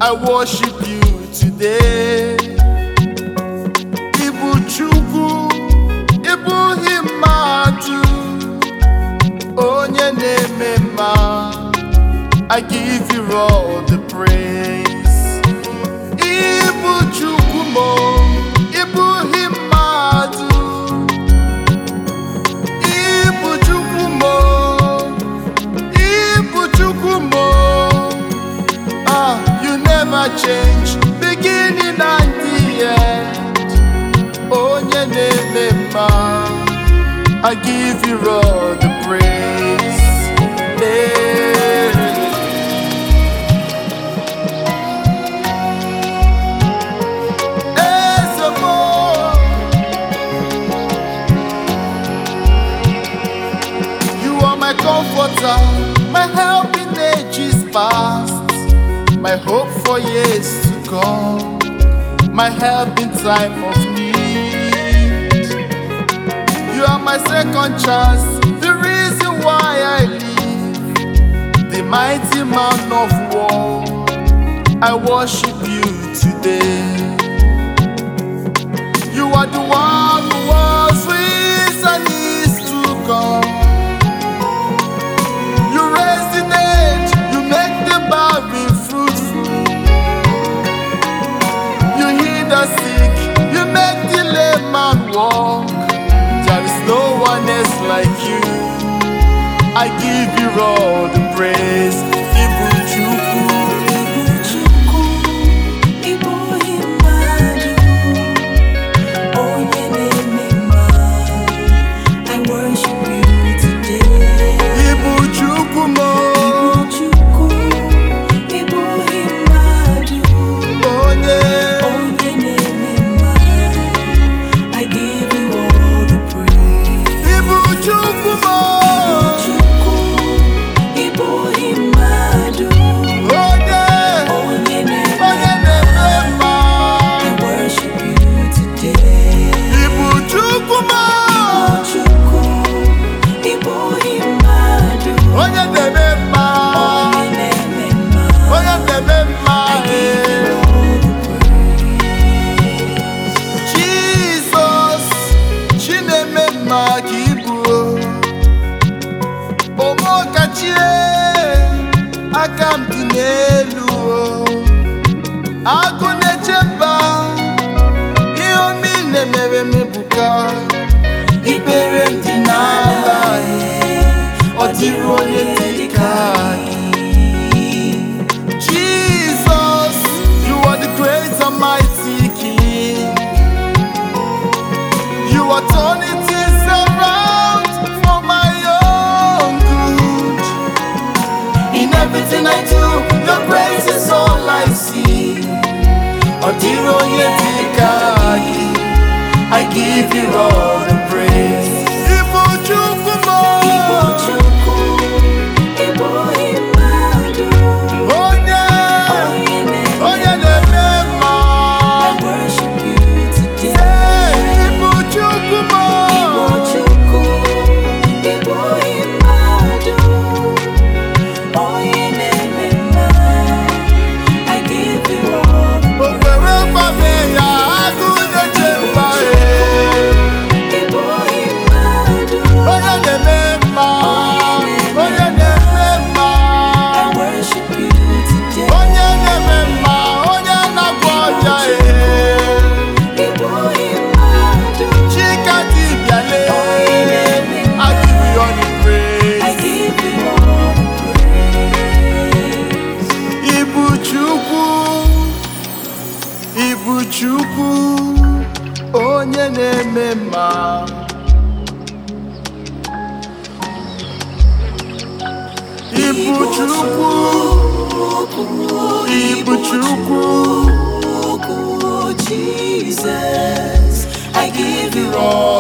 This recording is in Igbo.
I worship you today. Ibu Chukwu, Ibu Himadu, Onye na-eme mma. I give you all the praise. Ibu Chukwu mo, Ibu Himadu, Ibu Chukwu mo, Ibu Chukwu mo. You never change, beginning and the end. Onye na-eme mma, I give you all the praise. You are my comforter, my help in ages past, my hope for years to come, my help in time of need. You are my second chance, the reason why I live, the mighty man of war. I worship you today. You are the one who was, who is, and is to come. You raise the dead, you make the barren fruitful. You heal the sick, you make the lame man walk. There is no one else like you. I give you all the praise. Ibu Chukwu, Ibu Chukwu, Ibu Himadu, Onye na-eme mma. I worship you today. Ibu Chukwu mo, Ibu Chukwu, Ibu Himadu, Onye na-eme mma. I give you all the praise. Ibu Chukwu mo, Ibu Himadu, Onye na-eme mma. I worship you today. Ibu Chukwu mo, Ibu Himadu, Onye na-eme mma. na-eme mma. Onye na-eme mma. I give you all the praise. Jesus, Chineme mma ka ị bụ. Omokachie, aka m dị n'elu. Agụ na-eche mba, ihe omi na-emere m ebuka. Ikpere m dị n'ala, ọ dịrị onye dị ka gị. Jesus, you are the great and mighty King. You are turning things around for my own good. In everything I do, your grace is all I see. Odiro Yetikagi, I give you all the praise. Ibu Chukwu mo, Ibu Chukwu, Ibu Himadu, Onye na-eme mma. I worship you today. Hey, Ibu Chukwu mo, Ibu Chukwu, Ibu Himadu, na-eme mma. I give you all the Okwere mgbabe ya, agụ na-eche mba. Ibu Himadu, Onye na-eme mma, onye na-eme mma. I worship you today. Onye na-eme mma, onye na-agwọ ọrịa. Ibu Himadu, Chika dibịa lee, I give you all the I praise. give you all the praise. Ibu Chukwu, Ibu Chukwu, onye na-eme mma. Ibu Chukwu, Ibu Chukwu, Jesus, I give you all